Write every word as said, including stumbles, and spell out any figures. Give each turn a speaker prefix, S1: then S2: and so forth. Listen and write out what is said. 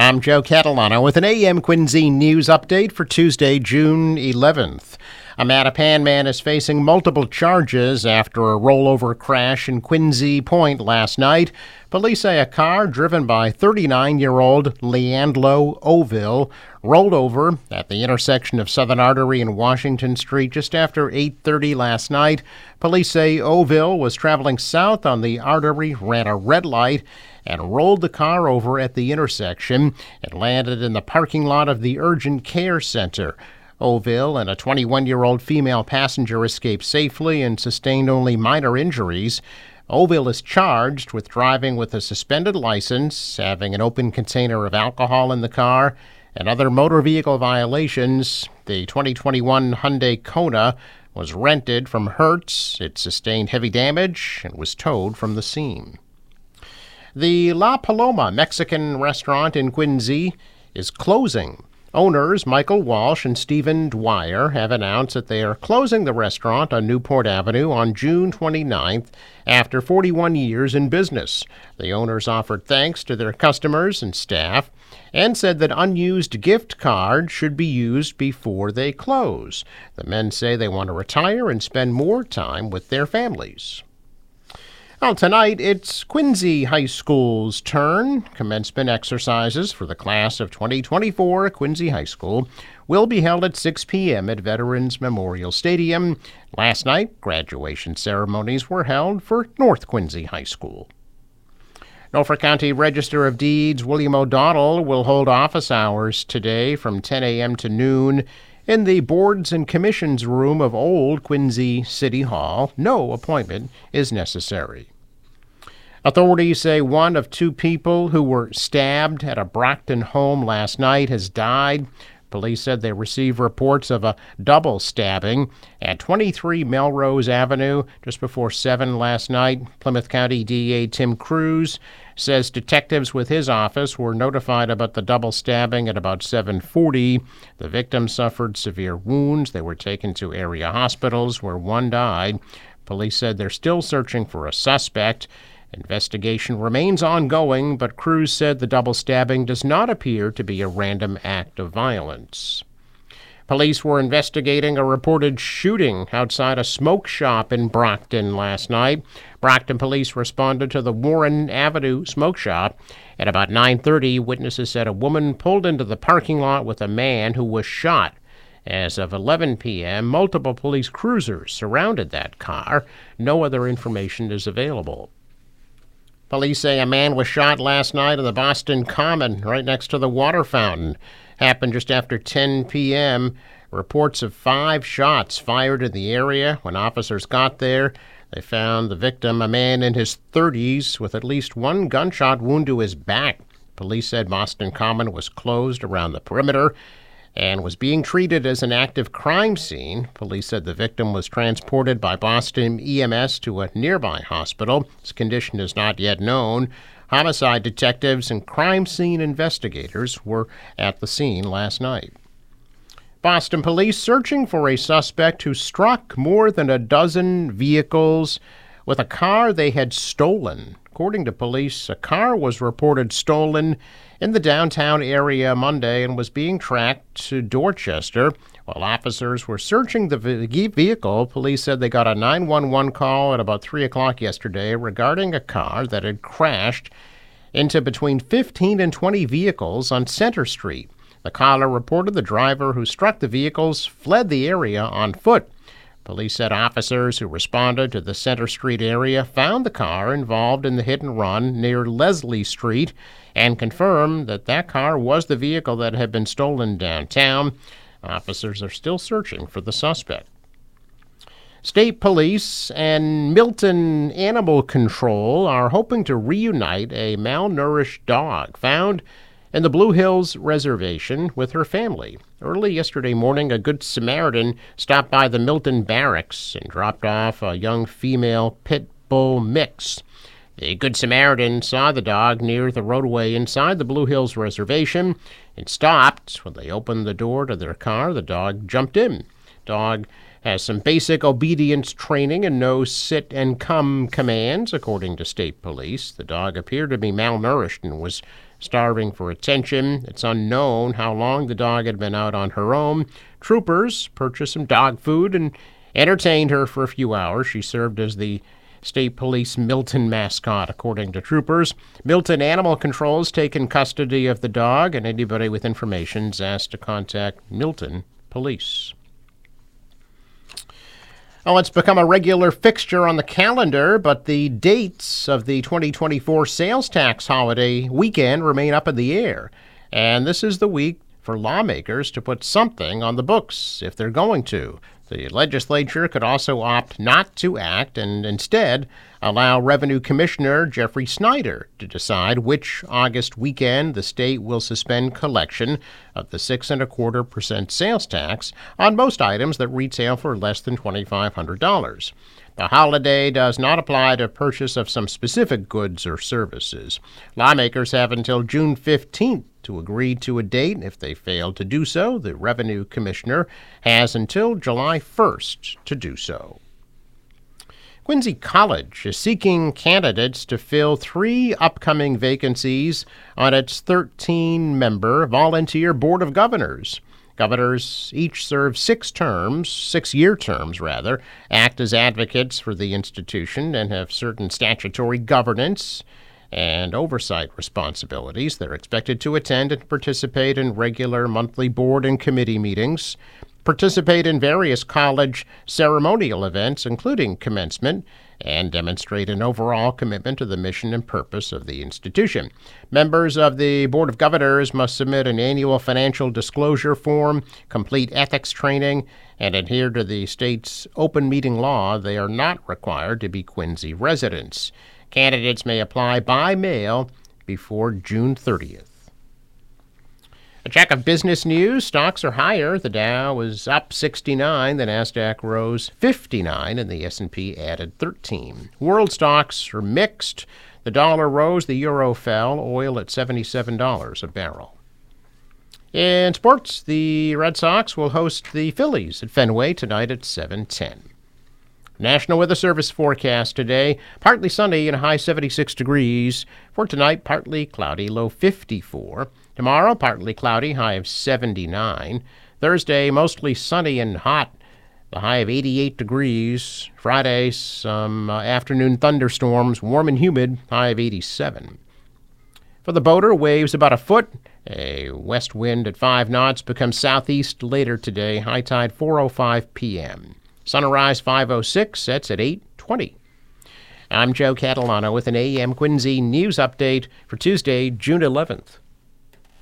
S1: I'm Joe Catalano with an A M Quincy news update for Tuesday, June eleventh. A Mattapan man is facing multiple charges after a rollover crash in Quincy Point last night. Police say a car driven by thirty-nine-year-old Leandro Oville rolled over at the intersection of Southern Artery and Washington Street just after eight thirty last night. Police say Oville was traveling south on the artery, ran a red light, and rolled the car over at the intersection. It landed in the parking lot of the Urgent Care Center. Oville and a twenty-one-year-old female passenger escaped safely and sustained only minor injuries. Oville is charged with driving with a suspended license, having an open container of alcohol in the car, and other motor vehicle violations. The twenty twenty-one Hyundai Kona was rented from Hertz. It sustained heavy damage and was towed from the scene. The La Paloma Mexican restaurant in Quincy is closing. Owners Michael Walsh and Stephen Dwyer have announced that they are closing the restaurant on Newport Avenue on June twenty-ninth after forty-one years in business. The owners offered thanks to their customers and staff and said that unused gift cards should be used before they close. The men say they want to retire and spend more time with their families. Well, tonight, it's Quincy High School's turn. Commencement exercises for the class of twenty twenty-four at Quincy High School will be held at six p.m. at Veterans Memorial Stadium. Last night, graduation ceremonies were held for North Quincy High School. Norfolk County Register of Deeds William O'Donnell will hold office hours today from ten a.m. to noon in the Boards and Commissions room of Old Quincy City Hall. No appointment is necessary. Authorities say one of two people who were stabbed at a Brockton home last night has died. Police said they received reports of a double stabbing at twenty-three Melrose Avenue just before seven last night. Plymouth County D A Tim Cruz says detectives with his office were notified about the double stabbing at about seven forty. The victim suffered severe wounds. They were taken to area hospitals where one died. Police said they're still searching for a suspect. Investigation remains ongoing, but Cruz said the double stabbing does not appear to be a random act of violence. Police were investigating a reported shooting outside a smoke shop in Brockton last night. Brockton police responded to the Warren Avenue smoke shop. At about nine thirty, witnesses said a woman pulled into the parking lot with a man who was shot. As of eleven p.m., multiple police cruisers surrounded that car. No other information is available. Police say a man was shot last night in the Boston Common, right next to the water fountain. Happened just after ten p.m. Reports of five shots fired in the area. When officers got there, they found the victim, a man in his thirties, with at least one gunshot wound to his back. Police said Boston Common was closed around the perimeter and was being treated as an active crime scene. Police said the victim was transported by Boston E M S to a nearby hospital. His condition is not yet known. Homicide detectives and crime scene investigators were at the scene last night. Boston police searching for a suspect who struck more than a dozen vehicles with a car they had stolen. According to police, a car was reported stolen in the downtown area Monday and was being tracked to Dorchester. While officers were searching the vehicle, police said they got a nine one one call at about three o'clock yesterday regarding a car that had crashed into between fifteen and twenty vehicles on Center Street. The caller reported the driver who struck the vehicles fled the area on foot. Police said officers who responded to the Center Street area found the car involved in the hit and run near Leslie Street and confirmed that that car was the vehicle that had been stolen downtown. Officers are still searching for the suspect. State Police and Milton Animal Control are hoping to reunite a malnourished dog found in the Blue Hills Reservation with her family. Early yesterday morning, a Good Samaritan stopped by the Milton Barracks and dropped off a young female pit bull mix. The Good Samaritan saw the dog near the roadway inside the Blue Hills Reservation and stopped. When they opened the door to their car, the dog jumped in. Dog has some basic obedience training and knows sit and come commands, according to state police. The dog appeared to be malnourished and was starving for attention. It's unknown how long the dog had been out on her own. Troopers purchased some dog food and entertained her for a few hours. She served as the State Police Milton mascot, according to troopers. Milton Animal Control has taken custody of the dog, and anybody with information is asked to contact Milton Police. Oh, it's become a regular fixture on the calendar, but the dates of the twenty twenty-four sales tax holiday weekend remain up in the air. And this is the week for lawmakers to put something on the books if they're going to. The legislature could also opt not to act and instead allow Revenue Commissioner Jeffrey Snyder to decide which August weekend the state will suspend collection of the six and a quarter percent sales tax on most items that retail for less than twenty-five hundred dollars. The holiday does not apply to purchase of some specific goods or services. Lawmakers have until June fifteenth to agree to a date. If they fail to do so, the Revenue Commissioner has until July first to do so. Quincy College is seeking candidates to fill three upcoming vacancies on its thirteen-member volunteer Board of Governors. Governors each serve six terms, six-year terms, rather, act as advocates for the institution, and have certain statutory governance and oversight responsibilities. They're expected to attend and participate in regular monthly board and committee meetings, participate in various college ceremonial events, including commencement, and demonstrate an overall commitment to the mission and purpose of the institution. Members of the Board of Governors must submit an annual financial disclosure form, complete ethics training, and adhere to the state's open meeting law. They are not required to be Quincy residents. Candidates may apply by mail before June thirtieth. A check of business news. Stocks are higher. The Dow was up sixty-nine. The Nasdaq rose fifty-nine, and the S and P added thirteen. World stocks are mixed. The dollar rose. The euro fell. Oil at seventy-seven dollars a barrel. In sports, the Red Sox will host the Phillies at Fenway tonight at seven ten. National Weather Service forecast today. Partly sunny and a high seventy-six degrees. For tonight, partly cloudy, low fifty-four. Tomorrow, partly cloudy, high of seventy-nine. Thursday, mostly sunny and hot, the high of eighty-eight degrees. Friday, some uh, afternoon thunderstorms, warm and humid, high of eighty-seven. For the boater, waves about a foot. A west wind at five knots becomes southeast later today. High tide four oh five p.m. Sunrise five oh six, sets at eight twenty. I'm Joe Catalano with an A M Quincy news update for Tuesday, June eleventh.